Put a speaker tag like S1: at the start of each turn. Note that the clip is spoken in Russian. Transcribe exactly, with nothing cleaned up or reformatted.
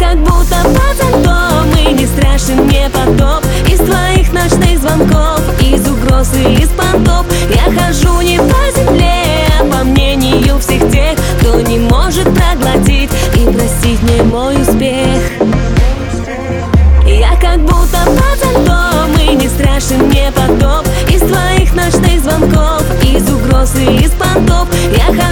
S1: как будто под зонтом, и не страшен мне потоп из твоих ночных звонков, из угроз и из понтов. Я хожу не по земле, а по мнению всех тех, кто не может проглотить и простить мне мой успех. Я как будто под зонтом, и не страшен мне потоп из твоих ночных звонков, из угроз и из понтов. Я